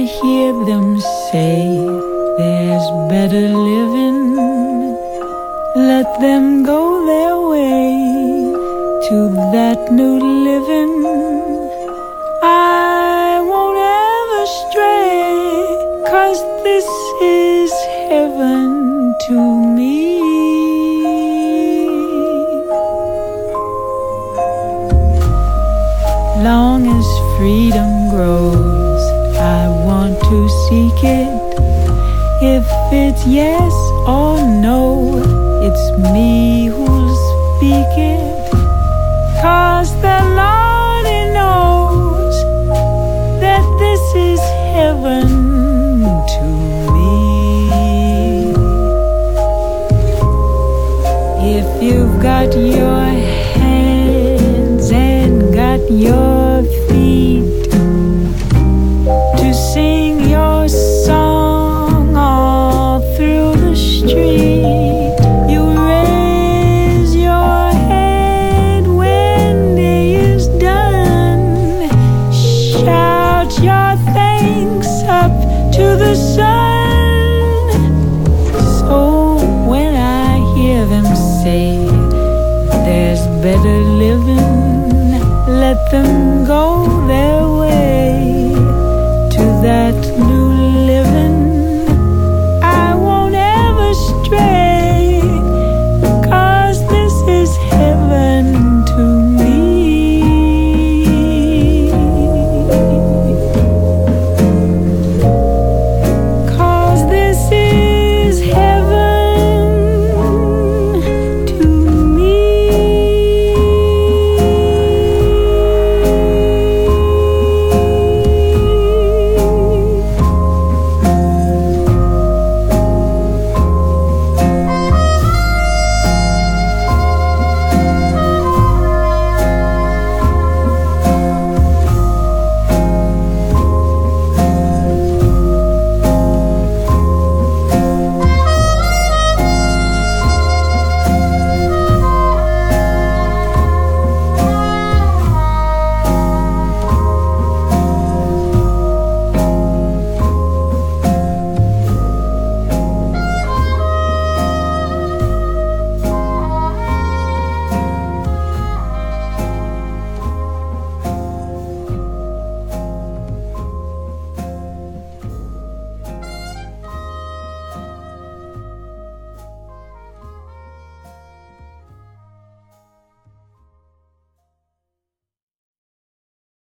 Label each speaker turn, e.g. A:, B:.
A: hear them say there's better living, let them go their way to that new living. I won't ever stray, 'cause this is heaven to me. Long as freedom grows, I want to seek it. If it's yes or no, it's me who'll speak it. 'Cause the Lord knows that this is heaven to me. If you've got your hands and got your feet to sing your song all through the street, you raise your head when day is done, shout your thanks up to the sun. So when I hear them say there's better living, let them go their way to that new